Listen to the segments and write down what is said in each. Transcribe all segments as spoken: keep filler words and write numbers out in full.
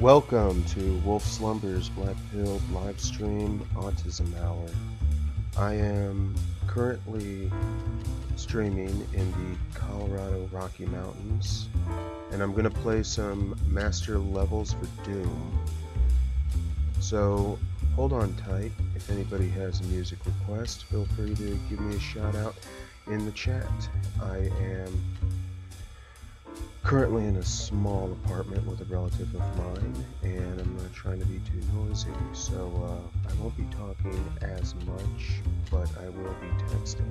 Welcome to Wolf Slumber's Black Pill live stream Autism Hour. I am currently streaming in the Colorado Rocky Mountains, and I'm going to play some master levels for Doom. So hold on tight. If anybody has a music request, feel free to give me a shout out in the chat. I am currently in a small apartment with a relative of mine, and I'm not trying to be too noisy, so uh, I won't be talking as much, but I will be texting.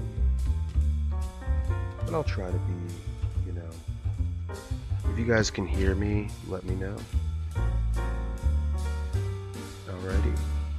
But I'll try to be, you know, if you guys can hear me, let me know. Alrighty.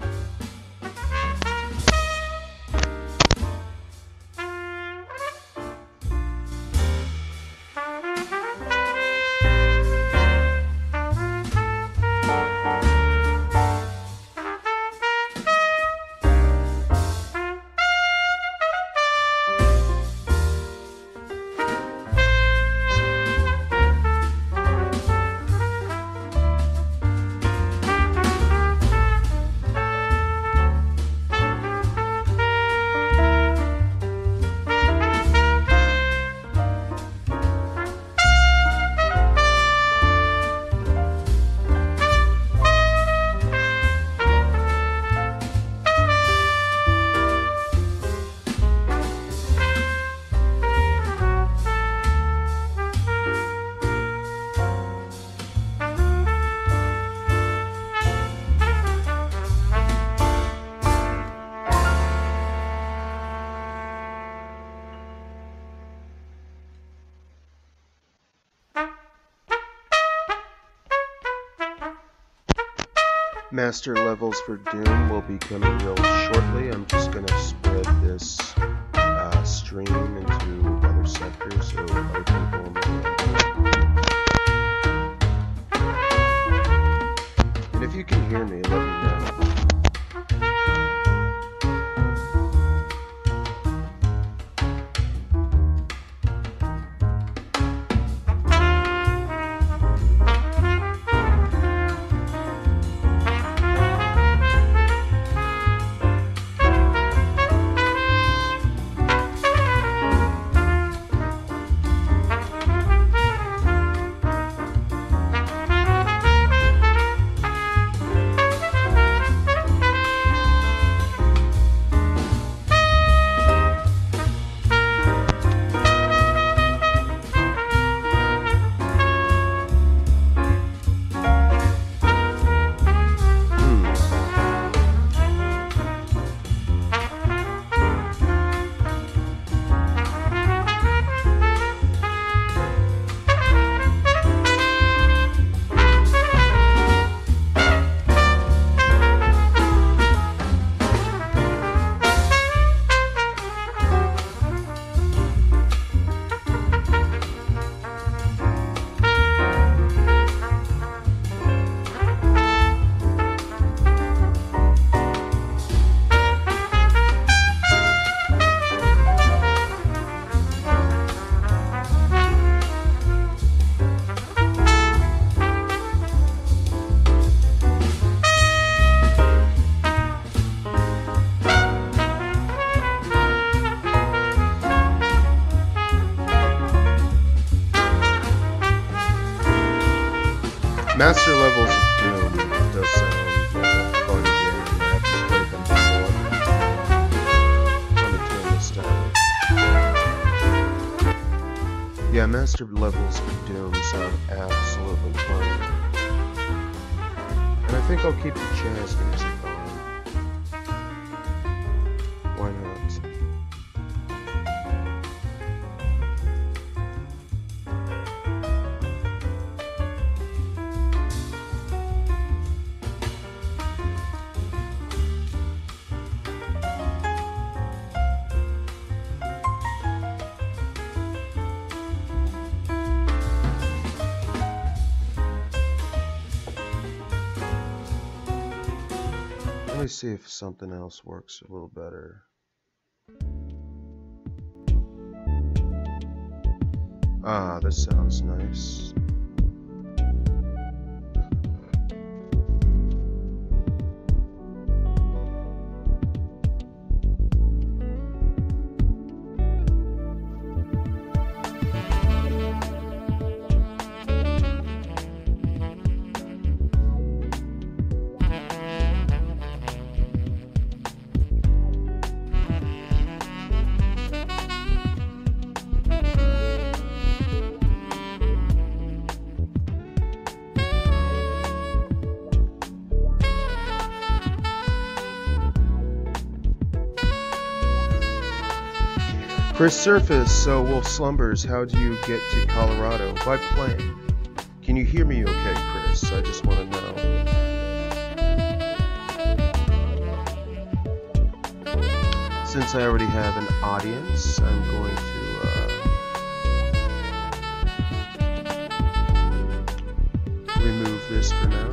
Master levels for Doom will be coming real shortly. I'm just going to spread this uh, stream into other sectors so other people may. And if you can hear me, let me know. Master levels of Doom does sound like a fun game. I haven't played them before. Let me turn this down. Yeah, master levels of Doom sound absolutely fun. And I think I'll keep the jazz music on. Why not? Let me see if something else works a little better. Ah, this sounds nice. Chris Surface, so Wolf Slumbers, how do you get to Colorado? By plane. Can you hear me okay, Chris? I just want to know. Since I already have an audience, I'm going to uh, remove this for now.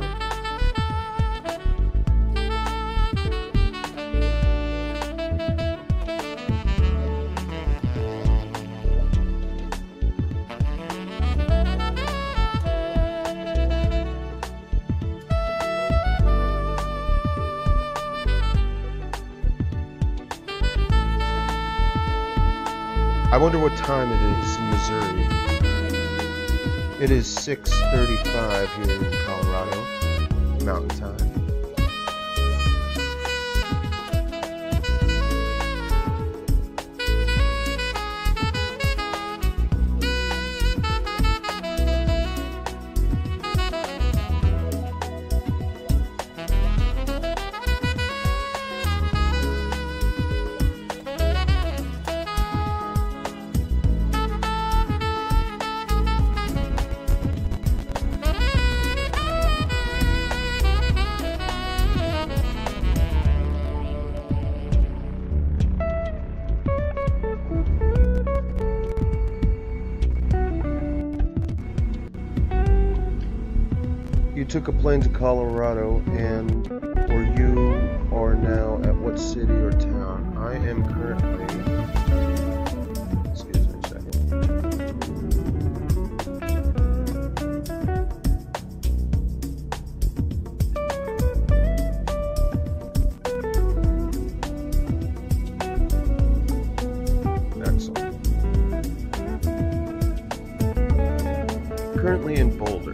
I wonder what time it is in Missouri. It is six thirty-five here in Colorado, Mountain Time. You took a plane to Colorado, and or you are now at what city or town? I am currently, excuse me a second. Excellent. Currently in Boulder.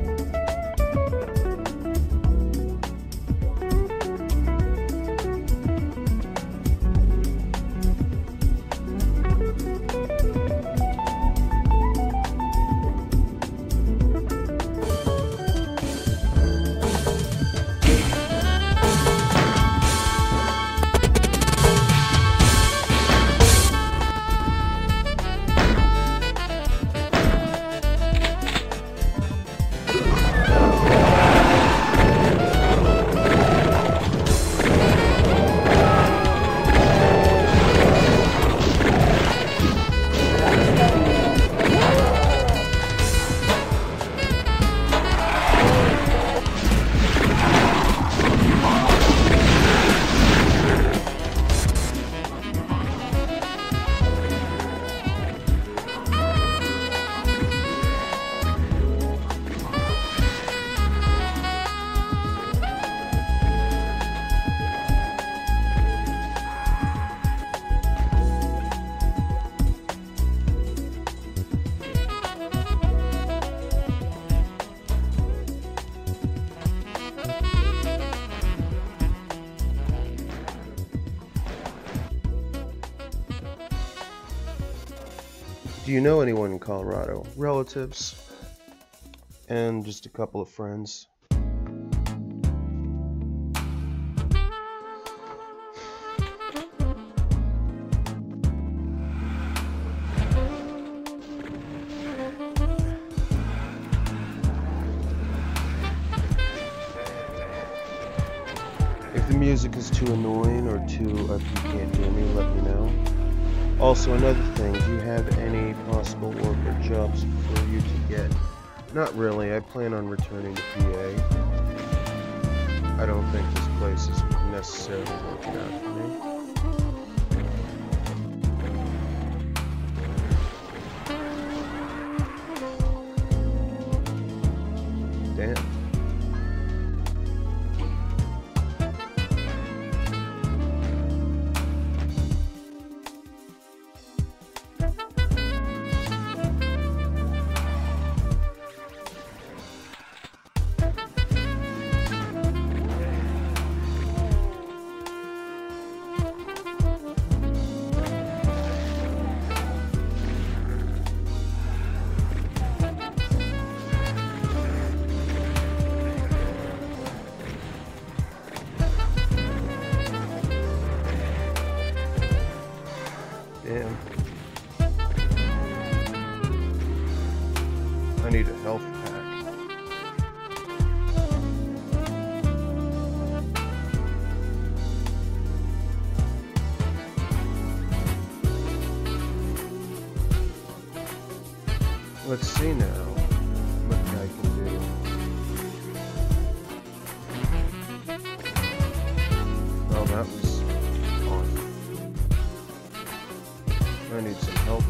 Do you know anyone in Colorado? Relatives? And just a couple of friends. If the music is too annoying or too, if you can't hear me, let me know. Also, another thing, do you have any possible work or jobs for you to get? Not really, I plan on returning to P A. I don't think this place is necessarily working out for me. Damn. Let's see now what I can do. Oh, that was awesome. I need some help now.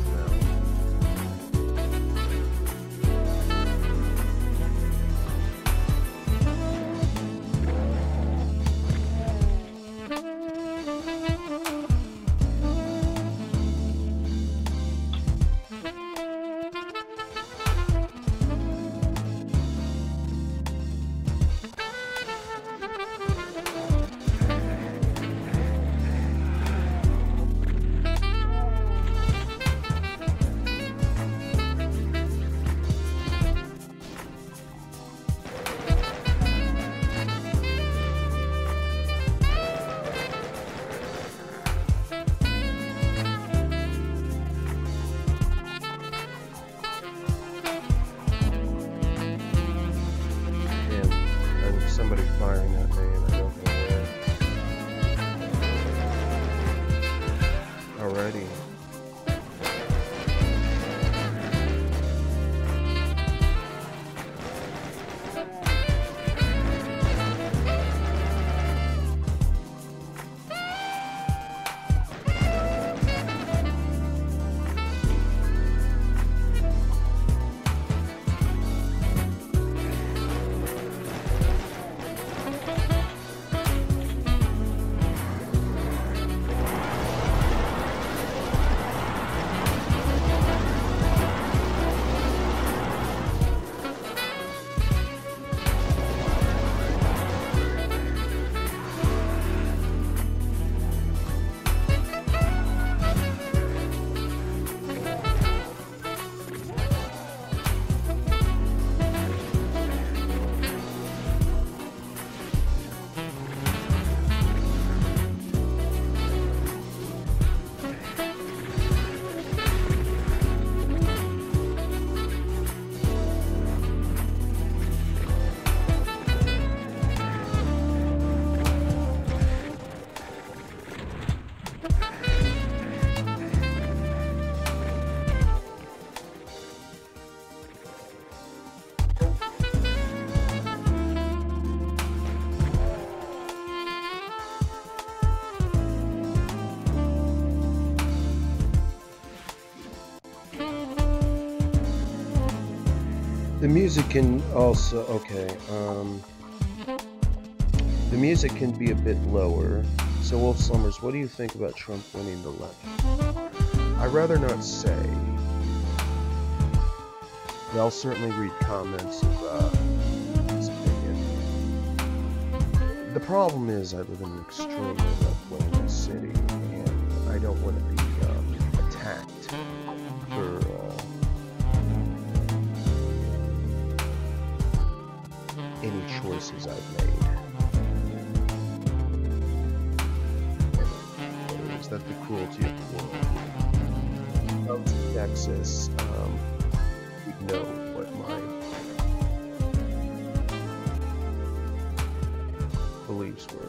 Somebody firing at me and I don't know where. Alrighty. The music can also, okay, um, the music can be a bit lower. So Wolf Slumbers, what do you think about Trump winning the election? I'd rather not say. But I'll certainly read comments of uh, his opinion. The problem is I live in an extremely left-wing city, and I don't want to be um, attacked for uh, any choices I've made. Is that the cruelty of the world? Out to Texas, um, we know what my beliefs were.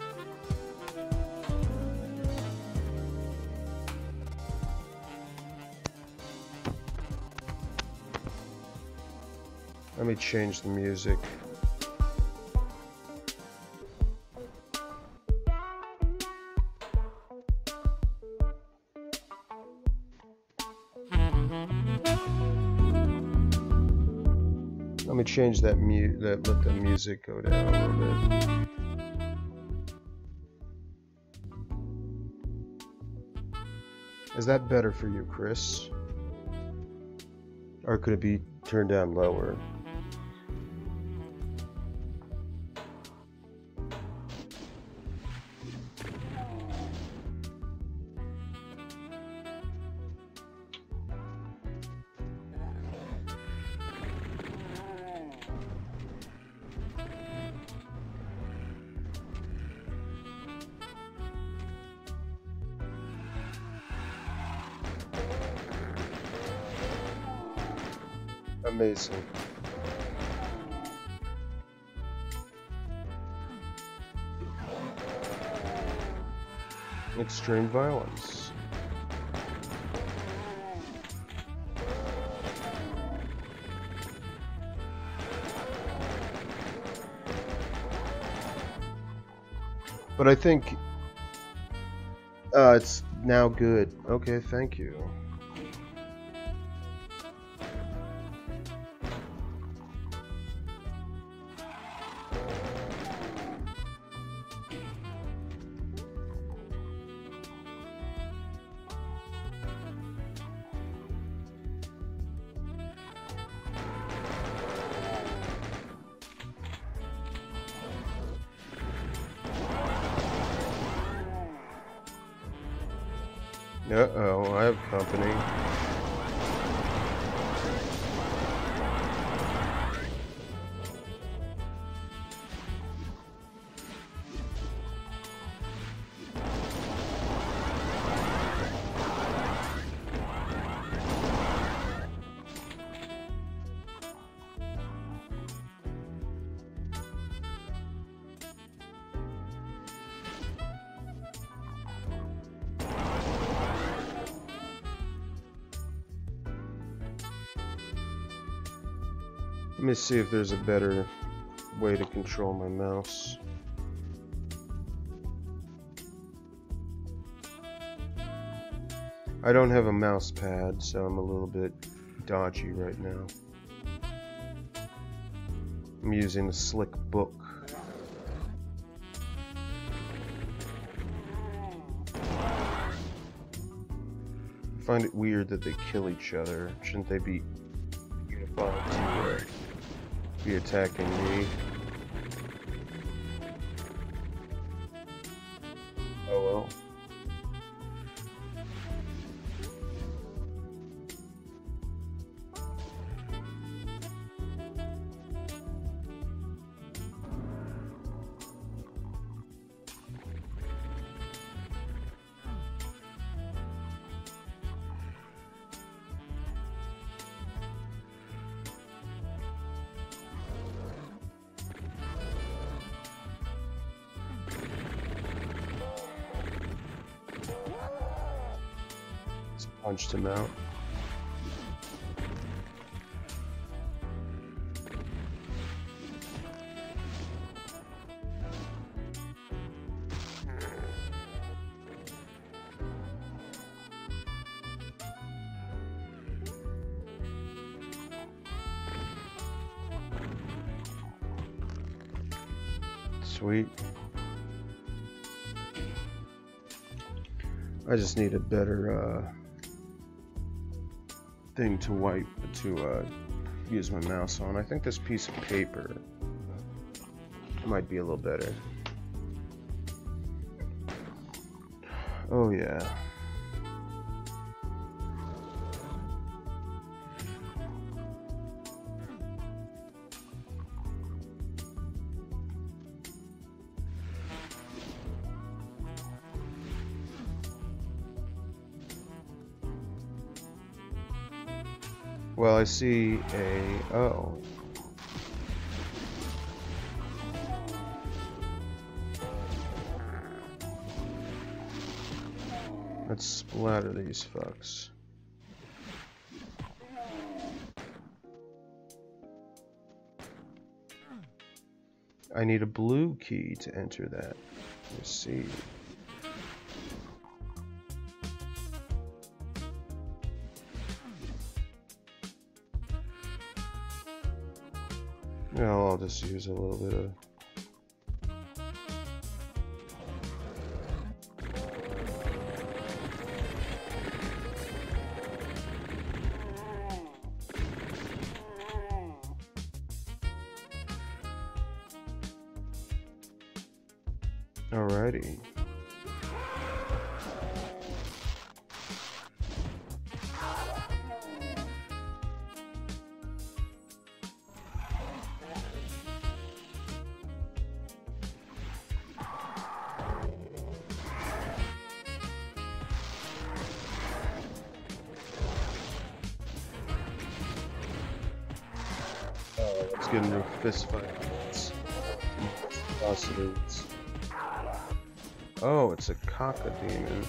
Let me change the music. Let me change that mute. That let the music go down a little bit. Is that better for you, Chris? Or could it be turned down lower? Amazing. Extreme violence. But I think uh, it's now good. Okay, thank you. Uh-oh, I have company. Let me see if there's a better way to control my mouse. I don't have a mouse pad, so I'm a little bit dodgy right now. I'm using a Slick Book. I find it weird that they kill each other. Shouldn't they be unified to uh, be attacking me? Oh well. Punched him out. Sweet. I just need a better uh thing to wipe to uh, use my mouse on. I think this piece of paper might be a little better. Oh yeah. Well, I see a... oh. Let's splatter these fucks. I need a blue key to enter that. Let's see. No, I'll just use a little bit of... Alrighty. Oh, let's get into a fist fight. Velocities. Oh, it's a Cacodemon.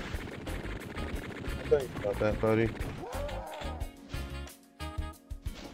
Think about that, buddy.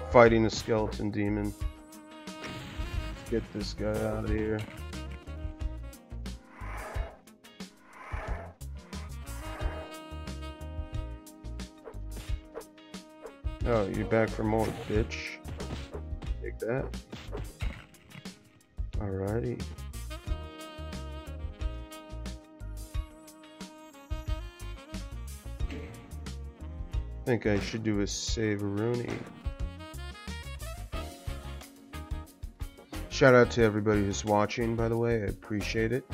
fighting a skeleton demon. Get this guy out of here. Oh, you're back for more, bitch. Take that. Alrighty. I think I should do a save-a-rooney. Shout out to everybody who's watching, by the way. I appreciate it.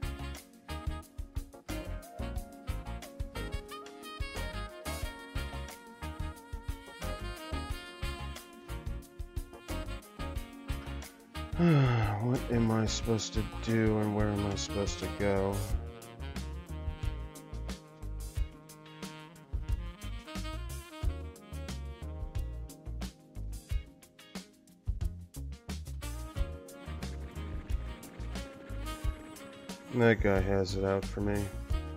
What am I supposed to do and where am I supposed to go? That guy has it out for me.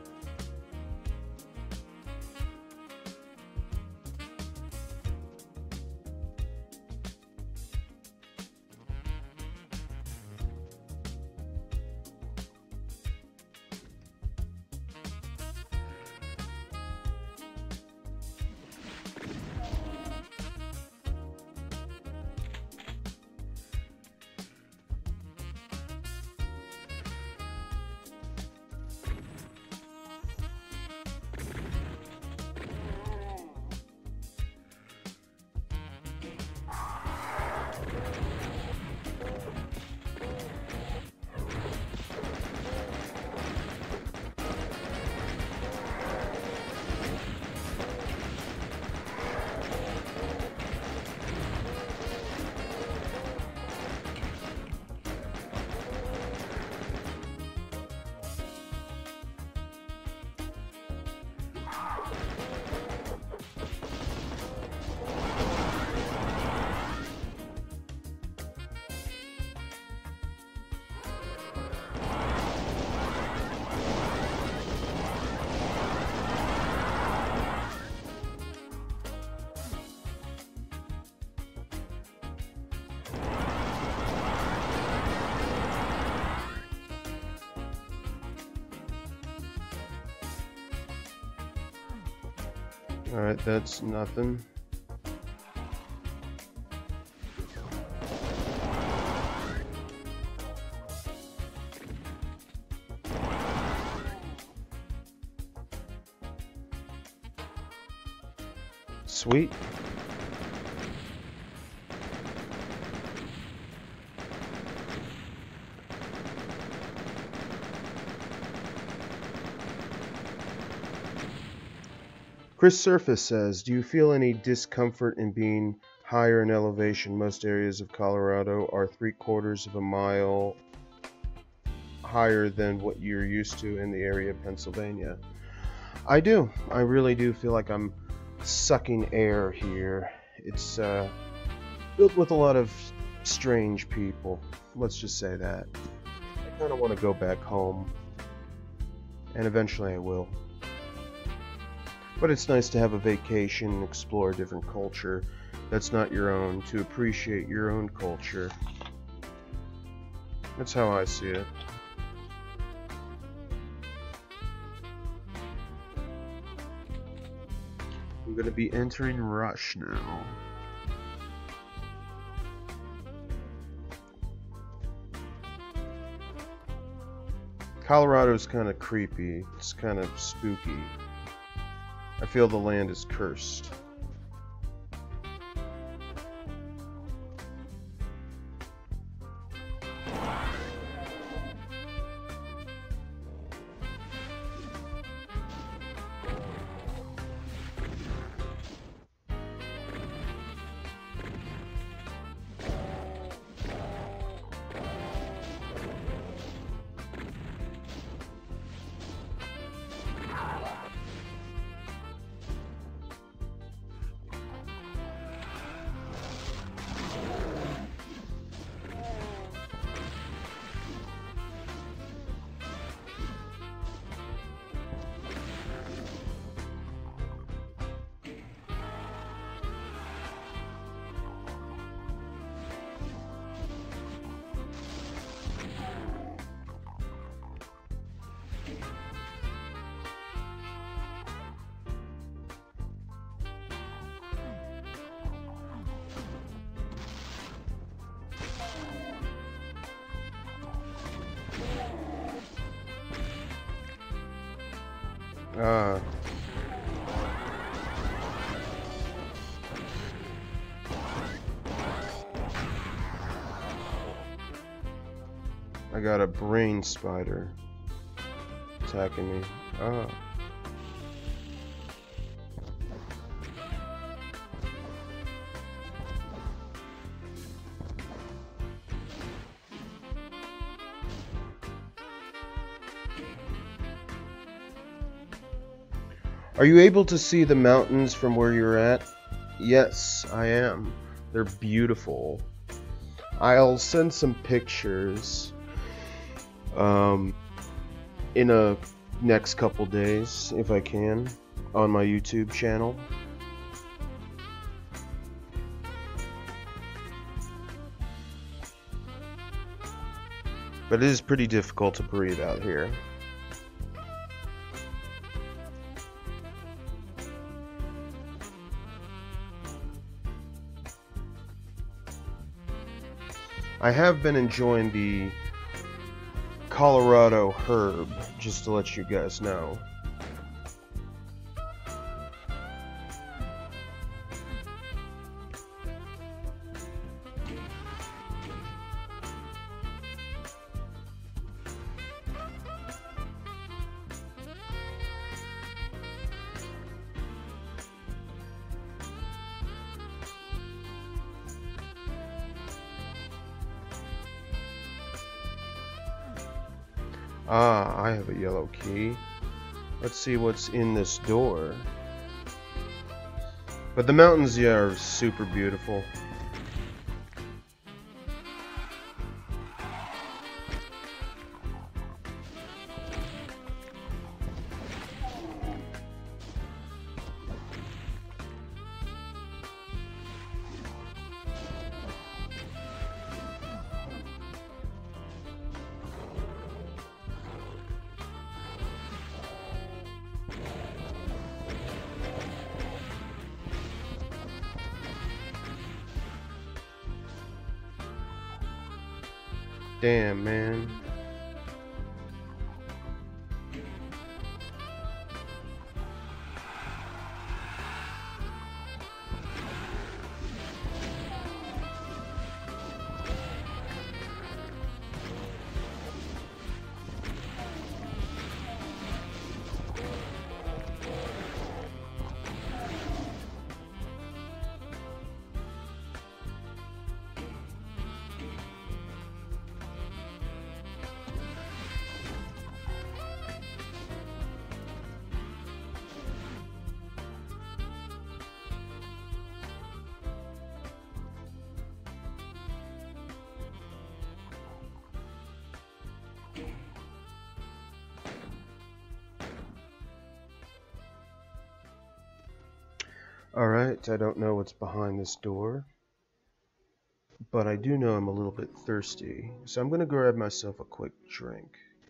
Alright, that's nothing. Sweet. Chris Surface says, do you feel any discomfort in being higher in elevation? Most areas of Colorado are three quarters of a mile higher than what you're used to in the area of Pennsylvania. I do. I really do feel like I'm sucking air here. It's uh, built with a lot of strange people. Let's just say that. I kind of want to go back home. And eventually I will. But it's nice to have a vacation and explore a different culture that's not your own, to appreciate your own culture. That's how I see it. I'm going to be entering Rush now. Colorado's kind of creepy. It's kind of spooky. I feel the land is cursed. Ah. I got a brain spider attacking me. Ah. Are you able to see the mountains from where you're at? Yes, I am. They're beautiful. I'll send some pictures um, in a next couple days, if I can, on my YouTube channel. But it is pretty difficult to breathe out here. I have been enjoying the Colorado herb, just to let you guys know. Ah, I have a yellow key. Let's see what's in this door. But the mountains, yeah, are super beautiful. Damn, man. Alright, I don't know what's behind this door, but I do know I'm a little bit thirsty, so I'm gonna grab myself a quick drink.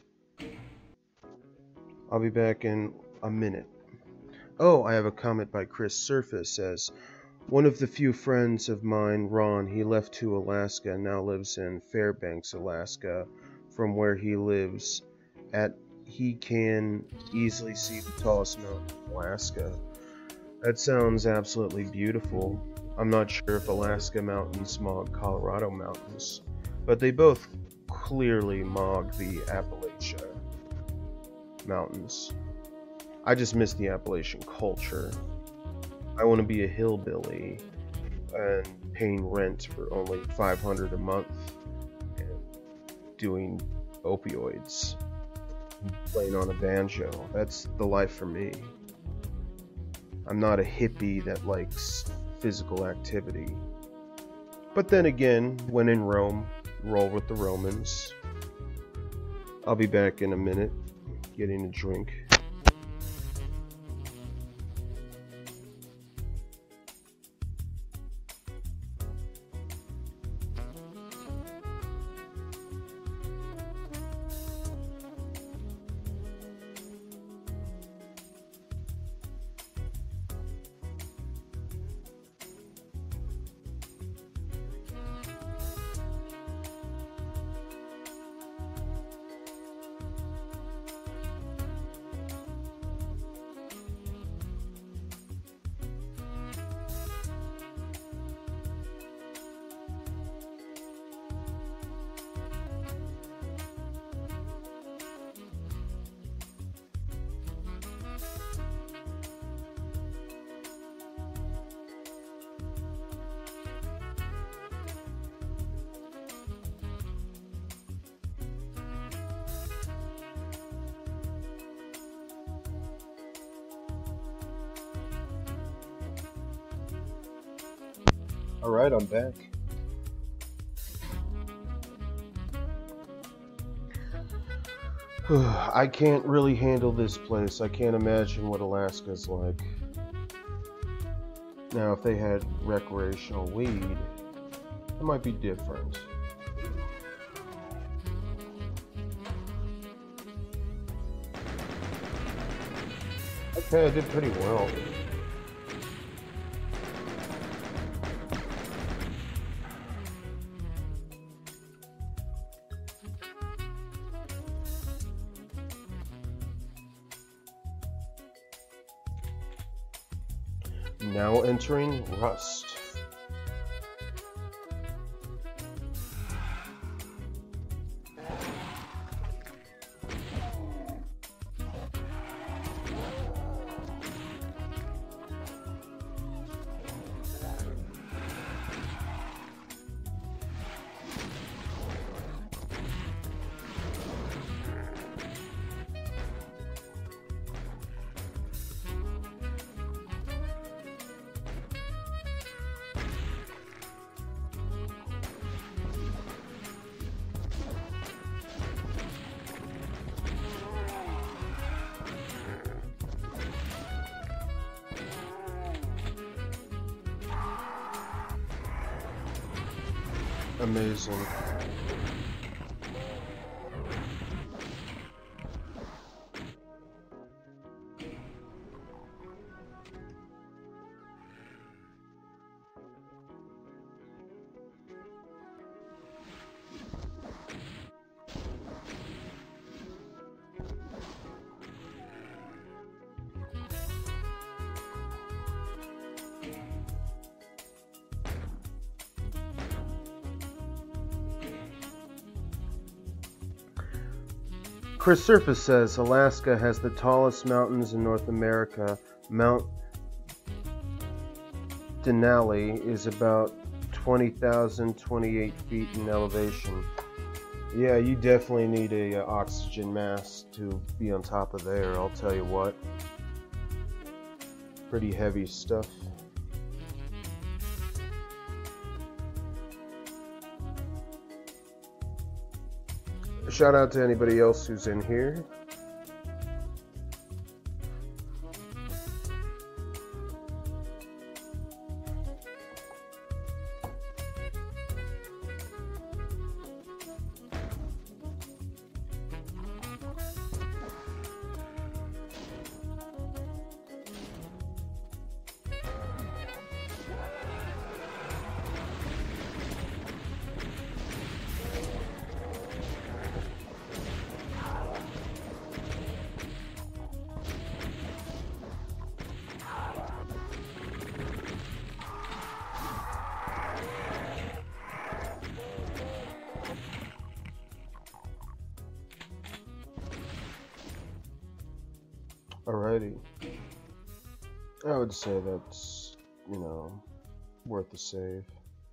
I'll be back in a minute. Oh, I have a comment by Chris Surface. Says, one of the few friends of mine, Ron, he left to Alaska and now lives in Fairbanks, Alaska. From where he lives at, he can easily see the tallest mountain in Alaska. That sounds absolutely beautiful. I'm not sure if Alaska mountains mog Colorado mountains, but they both clearly mog the Appalachia mountains. I just miss the Appalachian culture. I want to be a hillbilly and paying rent for only five hundred dollars a month and doing opioids and playing on a banjo. That's the life for me. I'm not a hippie that likes physical activity. But then again, when in Rome, roll with the Romans. I'll be back in a minute, getting a drink. Alright, I'm back. I can't really handle this place. I can't imagine what Alaska's like. Now, if they had recreational weed, it might be different. Okay, I did pretty well. Now entering Rust. Amazing. Chris Surface says Alaska has the tallest mountains in North America. Mount Denali is about twenty thousand twenty-eight feet in elevation. Yeah, you definitely need a uh, oxygen mask to be on top of there, I'll tell you what. Pretty heavy stuff. Shout out to anybody else who's in here. Alrighty. I would say that's, you know, worth the save.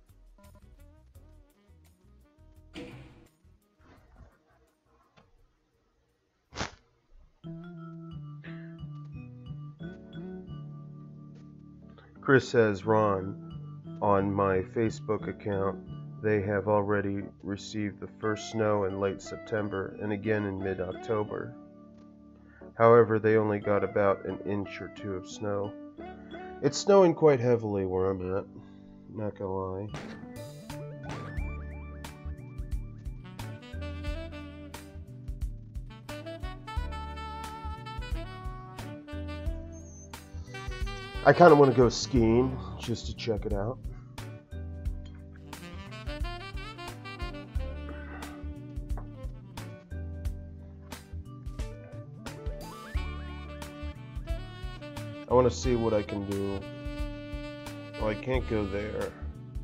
Chris says, Ron, on my Facebook account, they have already received the first snow in late September and again in mid-October. However, they only got about an inch or two of snow. It's snowing quite heavily where I'm at, not gonna lie. I kind of want to go skiing just to check it out. I want to see what I can do. Well, I can't go there.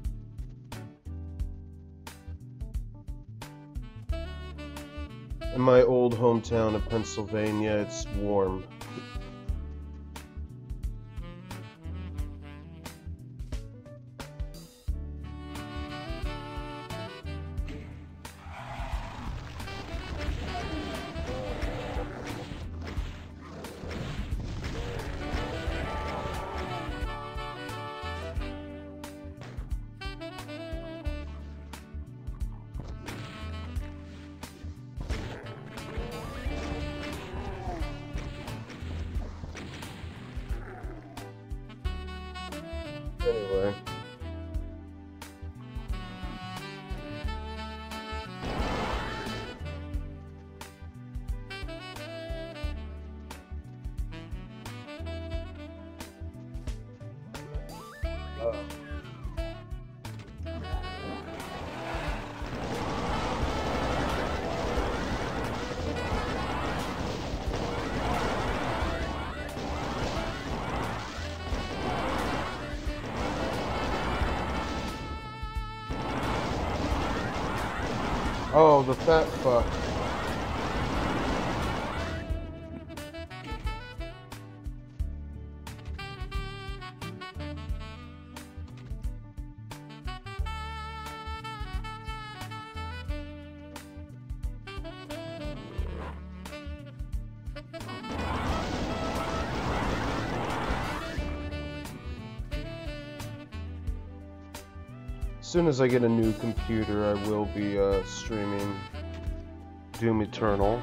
In my old hometown of Pennsylvania, it's warm. Anyway. Oh. Oh, the fat fuck. As soon as I get a new computer, I will be uh, streaming Doom Eternal.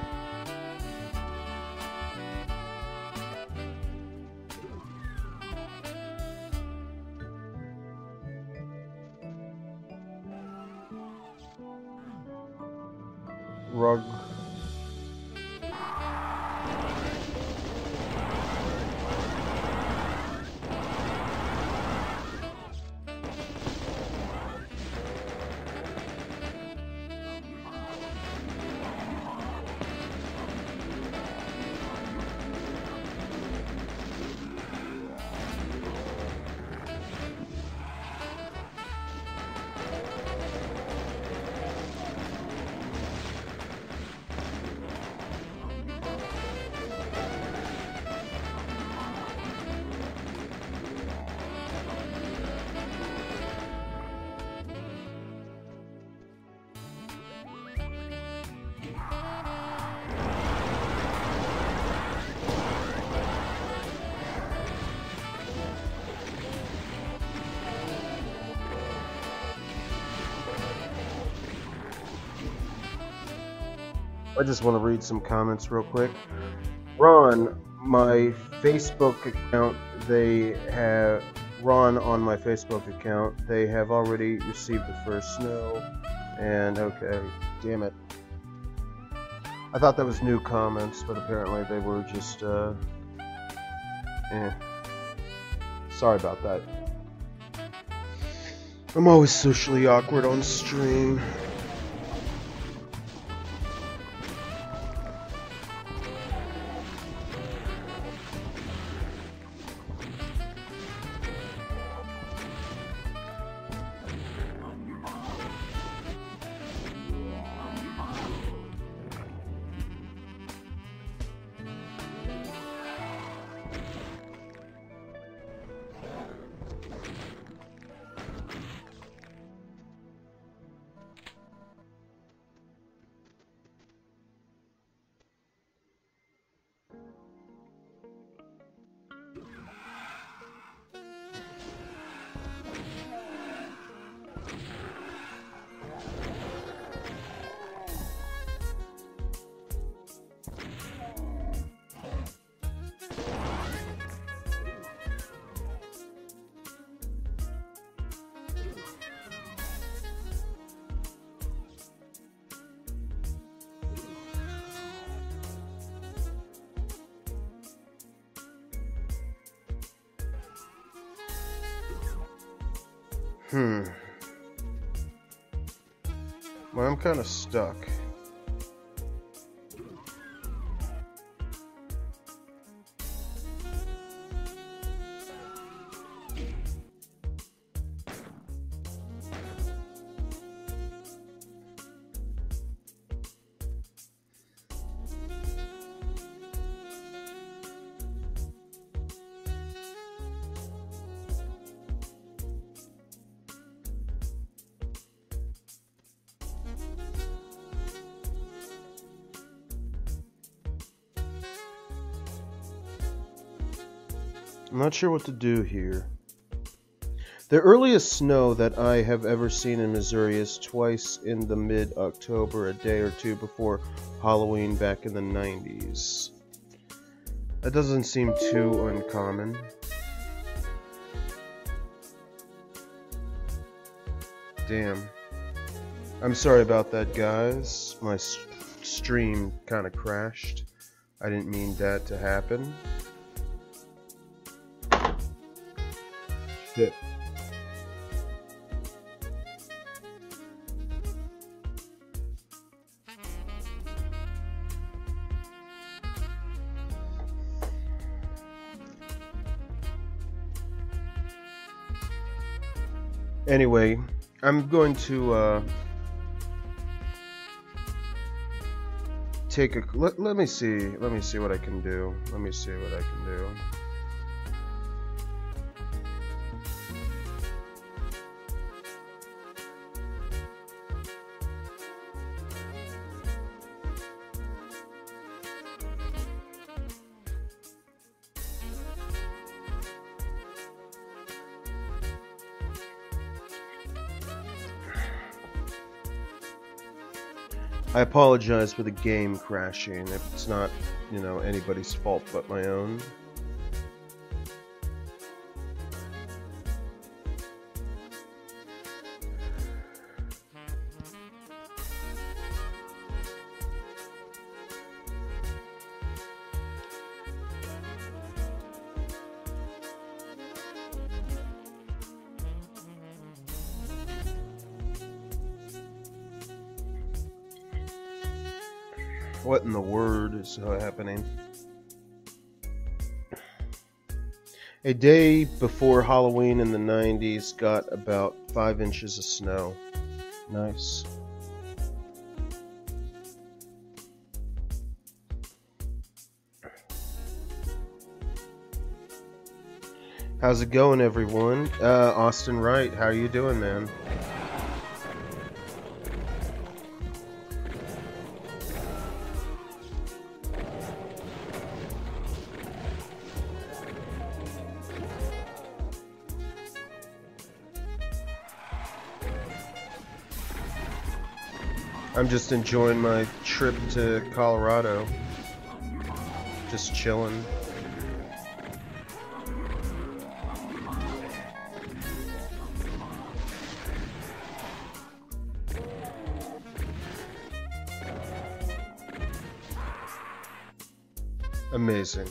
Rug. I just want to read some comments real quick. Ron, my Facebook account, they have, Ron on my Facebook account, they have already received the first snow, and okay, damn it. I thought that was new comments, but apparently they were just, uh, eh. Sorry about that. I'm always socially awkward on stream. Hmm. Well, I'm kind of stuck. I'm not sure what to do here. The earliest snow that I have ever seen in Missouri is twice in the mid-October, a day or two before Halloween back in the nineties. That doesn't seem too uncommon. Damn. I'm sorry about that, guys. My s stream kind of crashed. I didn't mean that to happen. Shit. Anyway, I'm going to uh, take a let, let me see let me see what I can do. Let me see what I can do. I apologize for the game crashing. It's not, you know, anybody's fault but my own. What in the word is uh, happening? A day before Halloween in the nineties got about five inches of snow. Nice. How's it going, everyone? Uh, Austin Wright, how are you doing, man? I'm just enjoying my trip to Colorado. Just chilling. Amazing.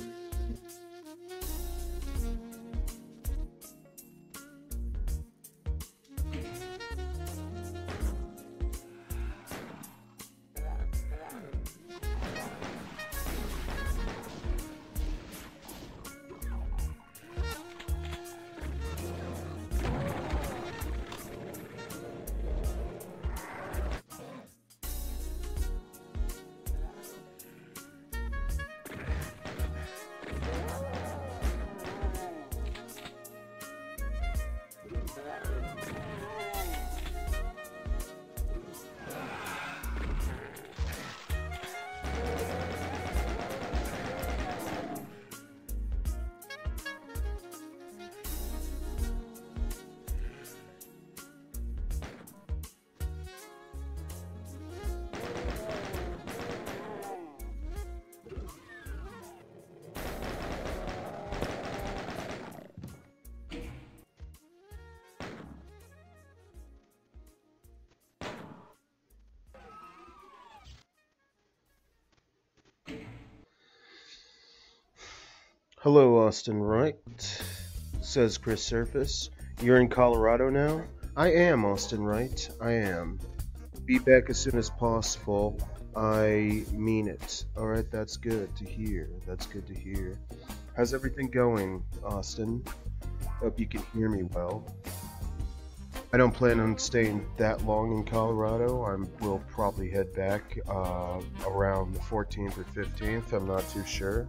Hello, Austin Wright, says Chris Surface. You're in Colorado now? I am, Austin Wright, I am. Be back as soon as possible. I mean it. Alright, that's good to hear. That's good to hear. How's everything going, Austin? Hope you can hear me well. I don't plan on staying that long in Colorado. I will probably head back uh, around the fourteenth or fifteenth. I'm not too sure.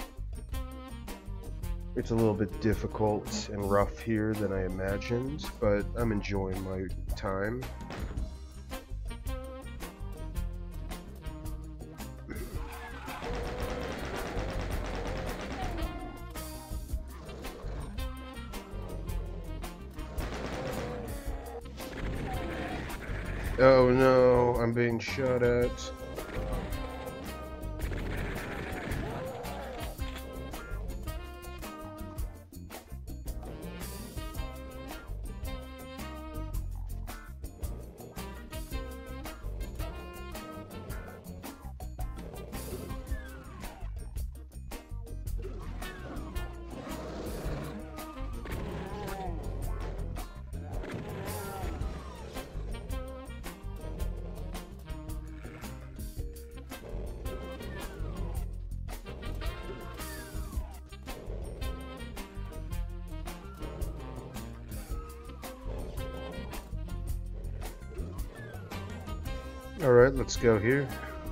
It's a little bit difficult and rough here than I imagined, but I'm enjoying my time. Oh no, I'm being shot at. Alright, let's go here.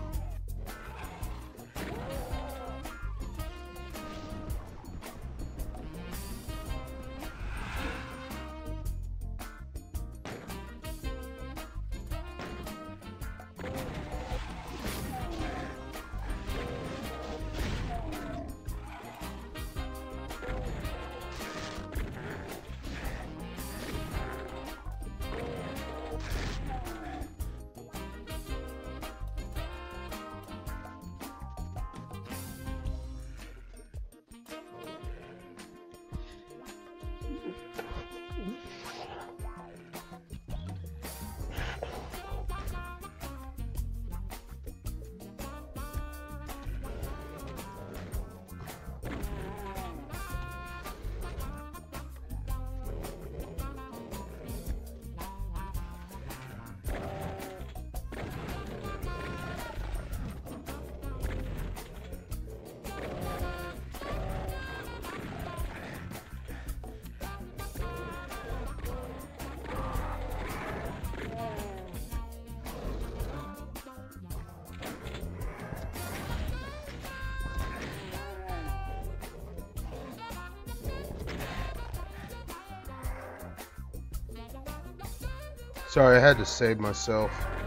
Sorry, I had to save myself.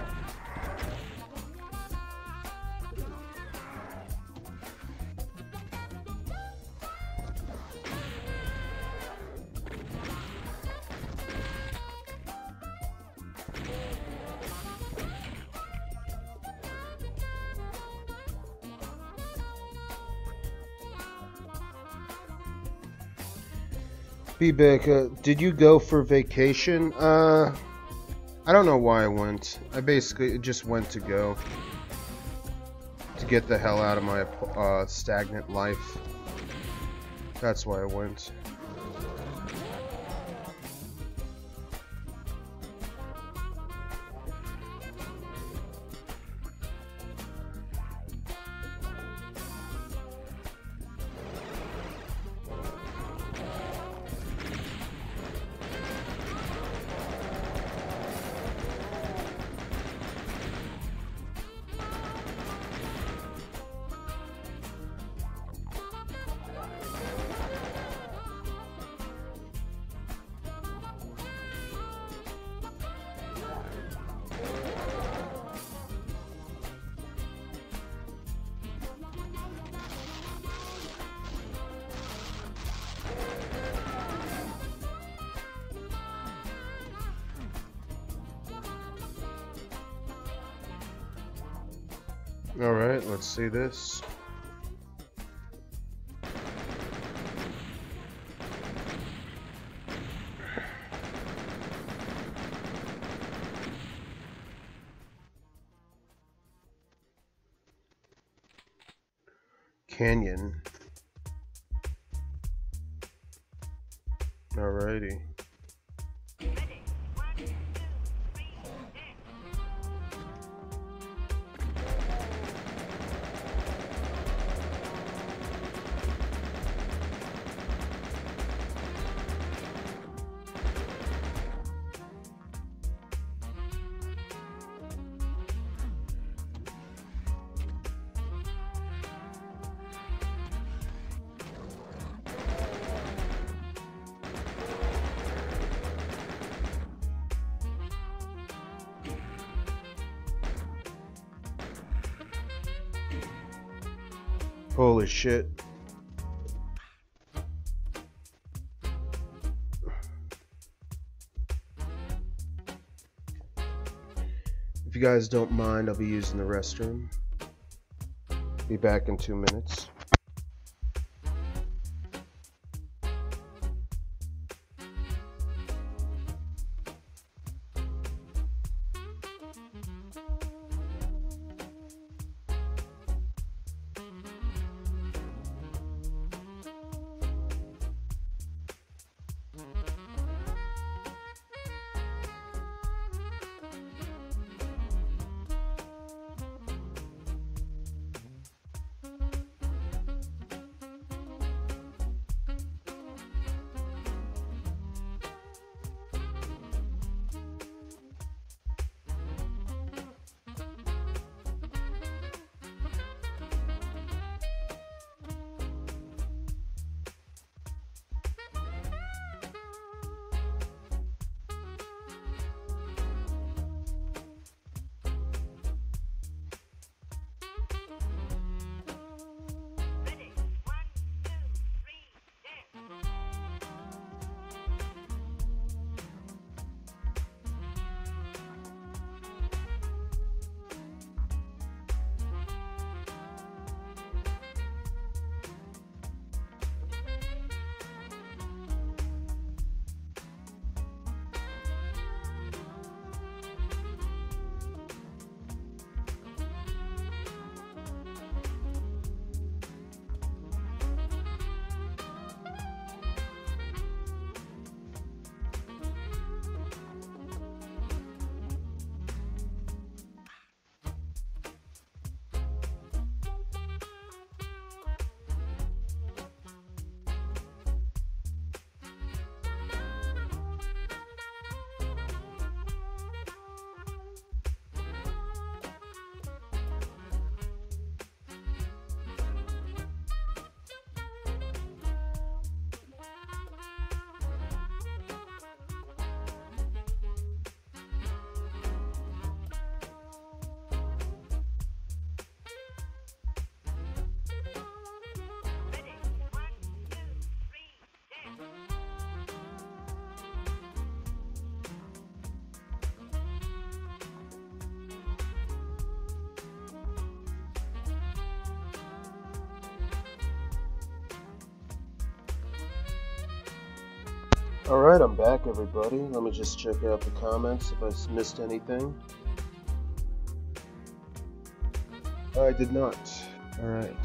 B-Beck, uh, did you go for vacation? Uh... I don't know why I went. I basically just went to go. To get the hell out of my uh, stagnant life. That's why I went. Alright, let's see this. Canyon. Alrighty. Holy shit. If you guys don't mind, I'll be using the restroom. Be back in two minutes. Alright, I'm back, everybody. Let me just check out the comments if I missed anything. I did not. Alright.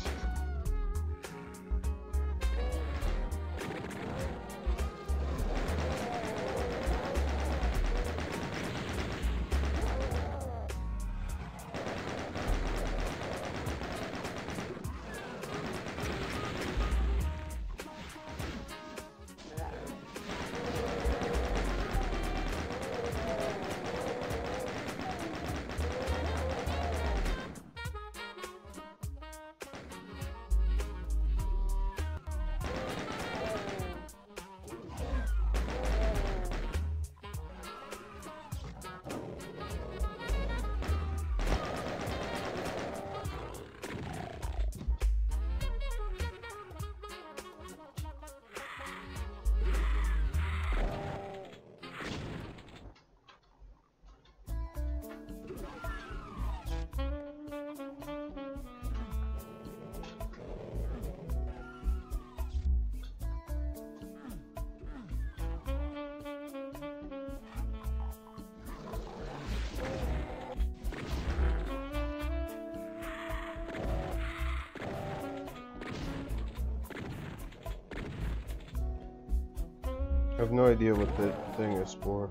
I have no idea what the thing is for.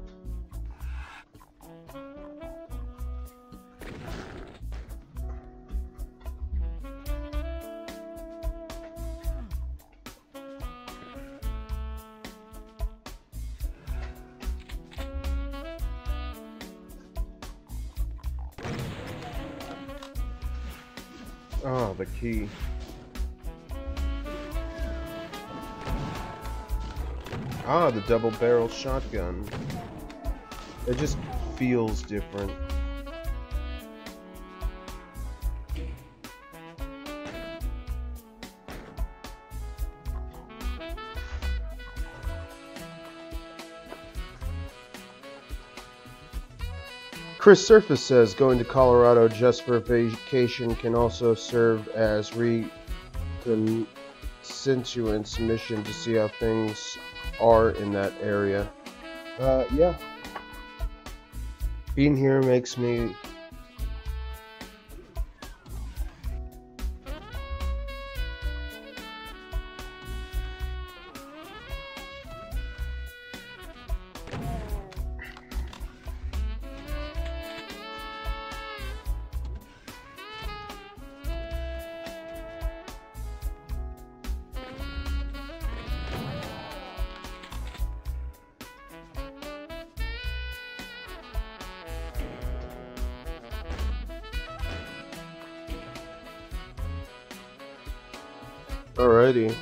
Oh, the key. Ah, the double barrel shotgun. It just feels different. Chris Surface says going to Colorado just for vacation can also serve as reconstituents mission to see how things are in that area. Uh, yeah. Being here makes me Alrighty.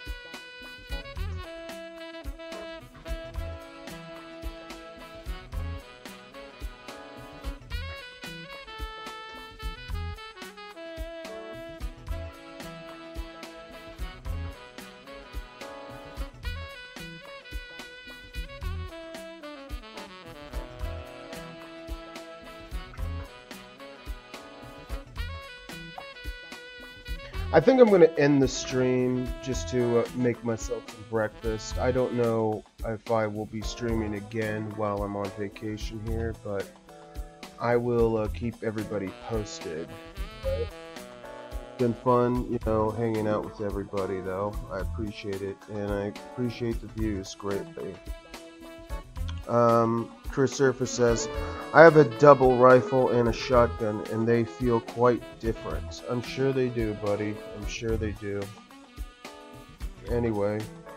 I think I'm going to end the stream just to uh, make myself some breakfast. I don't know if I will be streaming again while I'm on vacation here, but I will uh, keep everybody posted. It's been fun, you know, hanging out with everybody, though. I appreciate it, and I appreciate the views greatly. Um, Chris Surface says, I have a double rifle and a shotgun, and they feel quite different. I'm sure they do, buddy. I'm sure they do. Anyway.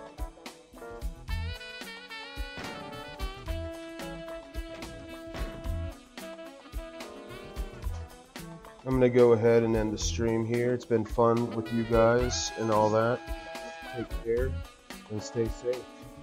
I'm gonna go ahead and end the stream here. It's been fun with you guys and all that. Take care and stay safe.